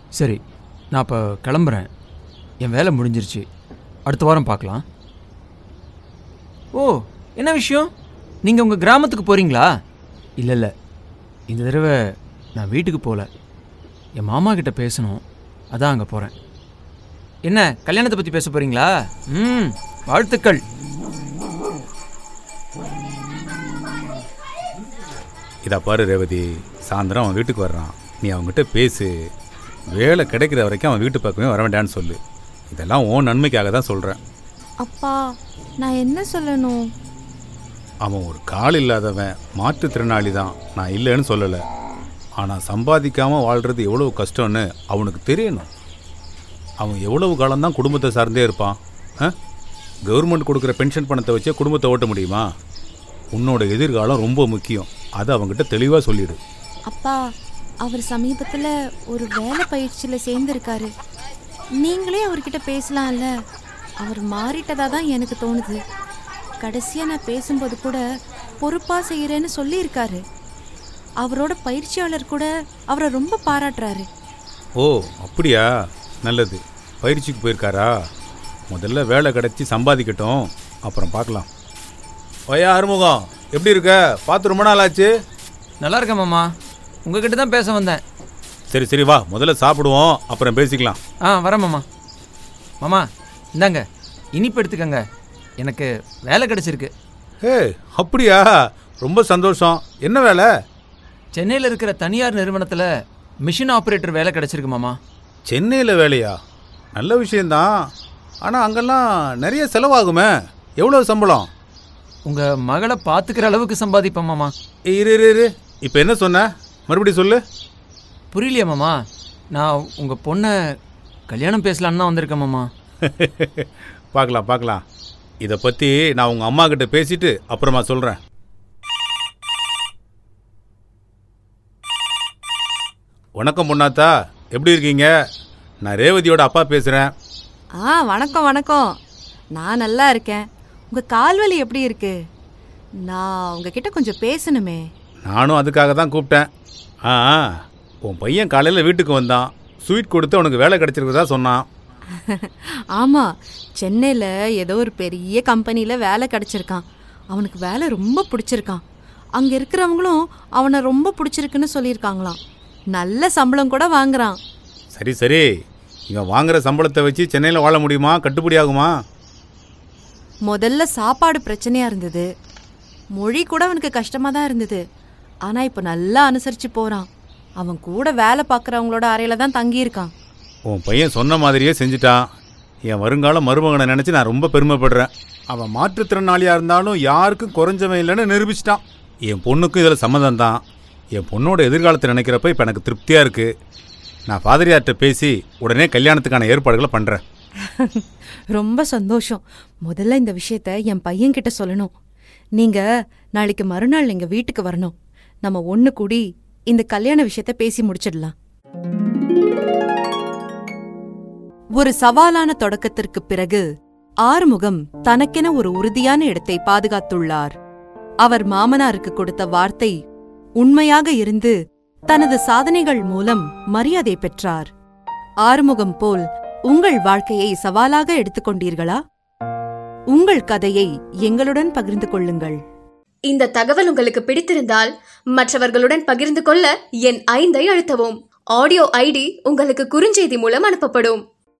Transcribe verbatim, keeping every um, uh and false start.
சரி, நான் இப்போ கிளம்புறேன். என் வேலை முடிஞ்சிருச்சு. அடுத்த வாரம் பார்க்கலாம். ஓ, என்ன விஷயம்? நீங்கள் உங்கள் கிராமத்துக்கு போகிறீங்களா? இல்லை இல்லை, இந்த தடவை நான் வீட்டுக்கு போகல. என் மாமா கிட்ட பேசணும், அதான் அங்கே போகிறேன். என்ன, கல்யாணத்தை பற்றி பேச போகிறீங்களா? ம், வாழ்த்துக்கள். இதை பாரு ரேவதி, சாயந்தரம் அவன் வீட்டுக்கு வர்றான். நீ அவங்ககிட்ட பேசு. வேலை கிடைக்கிற வரைக்கும் அவன் வீட்டு பக்கமே வர வேண்டான்னு சொல்லு. இதெல்லாம் உன் நன்மைக்காக தான் சொல்கிறேன். அப்பா, நான் என்ன சொல்லணும்? அவன் ஒரு கால் இல்லாதவன், மாற்றுத்திறனாளி தான், நான் இல்லைன்னு சொல்லலை. ஆனால் சம்பாதிக்காமல் வாழ்கிறது எவ்வளவு கஷ்டம்னு அவனுக்கு தெரியணும். அவன் எவ்வளவு காலம்தான் குடும்பத்தை சார்ந்தே இருப்பான்? ஆ, கவர்மெண்ட் கொடுக்குற பென்ஷன் பணத்தை வச்சே குடும்பத்தை ஓட்ட முடியுமா? உன்னோட எதிர்காலம் ரொம்ப முக்கியம். அதை அவங்ககிட்ட தெளிவாக சொல்லிடு. அப்பா, அவர் சமீபத்தில் ஒரு வேலை பயிற்சியில் சேர்ந்துருக்காரு. நீங்களே அவர்கிட்ட பேசலாம்ல. அவர் மாறிட்டதா தான் எனக்கு தோணுது. கடைசியாக நான் பேசும்போது கூட பொறுப்பாக செய்கிறேன்னு சொல்லியிருக்காரு. அவரோட பயிற்சியாளர் கூட அவரை ரொம்ப பாராட்டுறாரு. ஓ, அப்படியா? நல்லது. பயிற்சிக்கு போயிருக்காரா? முதல்ல வேலை கிடச்சி சம்பாதிக்கட்டும், அப்புறம் பார்க்கலாம். ஐயா ஆறுமுகம், எப்படி இருக்க? பார்த்து ரொம்ப நாள் ஆச்சு. நல்லா இருக்கேன் மாமா. உங்ககிட்ட தான் பேச வந்தேன். சரி சரி, வா, முதல்ல சாப்பிடுவோம், அப்புறம் பேசிக்கலாம். ஆ, வரேன் மாமா. மாமா, இந்தாங்க இனிப்பு எடுத்துக்கங்க. எனக்கு வேலை கிடச்சிருக்கு. ஏ, அப்படியா? ரொம்ப சந்தோஷம். என்ன வேலை? சென்னையில் இருக்கிற தனியார் நிறுவனத்தில் மிஷின் ஆப்ரேட்டர் வேலை கிடச்சிருக்கு மாமா. சென்னையில் வேலையா? நல்ல விஷயந்தான். ஆனால் அங்கெல்லாம் நிறைய செலவாகுமே. எவ்வளோ சம்பளம்? உங்கள் மகளை பார்த்துக்கிற அளவுக்கு சம்பாதிப்பேன் மாமா. இரு இரு இரு இப்போ என்ன சொன்ன? மறுபடியும் சொல்லு. புரியலையா மாமா? நான் உங்கள் பொண்ணை கல்யாணம் பேசலான்னு தான் வந்திருக்கேன் மாமா. பார்க்கலாம் பார்க்கலாம். இதை பற்றி நான் உங்கள் அம்மா கிட்ட பேசிட்டு அப்புறமா சொல்கிறேன். வணக்கம் பொன்னாத்தா, எப்படி இருக்கீங்க? நான் ரேவதியோட அப்பா பேசுகிறேன். ஆ, வணக்கம் வணக்கம். நான் நல்லா இருக்கேன். உங்கள் கால்வலி எப்படி இருக்கு? நான் உங்ககிட்ட கொஞ்சம் பேசணுமே. நானும் அதுக்காக தான் கூப்பிட்டேன். ஆ, உன் பையன் காலையில் வீட்டுக்கு வந்தான். ஸ்வீட் கொடுத்து அவனுக்கு வேலை கிடச்சிருக்கிறதா சொன்னான். ஆமாம், சென்னையில் ஏதோ ஒரு பெரிய கம்பெனியில் வேலை கிடச்சிருக்கான். அவனுக்கு வேலை ரொம்ப பிடிச்சிருக்கான். அங்கே இருக்கிறவங்களும் அவனை ரொம்ப பிடிச்சிருக்குன்னு சொல்லியிருக்காங்களாம். நல்ல சம்பளம் கூட வாங்குறான். சரி சரி, இவன் வாங்குற சம்பளத்தை வச்சு சென்னையில் வாழ முடியுமா? கட்டுப்படி ஆகுமா? முதல்ல சாப்பாடு பிரச்சனையாக இருந்தது. மொழி கூட அவனுக்கு கஷ்டமாக தான் இருந்தது. ஆனால் இப்போ நல்லா அனுசரித்து போகிறான். அவன் கூட வேலை பார்க்குறவங்களோட அறையில் தான் தங்கியிருக்கான். உன் பையன் சொன்ன மாதிரியே செஞ்சுட்டான். என் வருங்கால மருமகனை நினச்சி நான் ரொம்ப பெருமைப்படுறேன். அவன் மாற்றுத்திறனாளியாக இருந்தாலும் யாருக்கும் குறைஞ்சவன் இல்லைன்னு நிரூபிச்சிட்டான். என் பொண்ணுக்கும் இதில் சம்மதம் தான். என் பொண்ணோட எதிர்காலத்தை நினைக்கிறப்ப இப்போ எனக்கு திருப்தியாக இருக்குது. நான் ஃபாதரியார்கிட்ட பேசி உடனே கல்யாணத்துக்கான ஏற்பாடுகளை பண்ணுறேன். ரொம்ப சந்தோஷம். முதல்ல இந்த விஷயத்த என் பையன்கிட்ட சொல்லணும். நீங்கள் நாளைக்கு மறுநாள் எங்கள் வீட்டுக்கு வரணும். நம்ம ஒன்று கூடி இந்த கல்யாண விஷயத்த பேசி முடிச்சிடலாம். ஒரு சவாலான தொடக்கத்திற்கு பிறகு ஆறுமுகம் தனக்கென ஒரு உறுதியான இடத்தை பாதுகாத்துள்ளார். அவர் மாமனாருக்கு கொடுத்த வார்த்தை உண்மையாக இருந்து தனது சாதனைகள் மூலம் மரியாதை பெற்றார். ஆறுமுகம் போல் உங்கள் வாழ்க்கையை சவாலாக எடுத்துக்கொண்டீர்களா? உங்கள் கதையை எங்களுடன் பகிர்ந்து கொள்ளுங்கள். இந்த தகவல் உங்களுக்கு பிடித்திருந்தால் மற்றவர்களுடன் பகிர்ந்து கொள்ள என் ஐந்தை அழுத்தவும். ஆடியோ ஐடி உங்களுக்கு குறுஞ்செய்தி மூலம் அனுப்பப்படும்.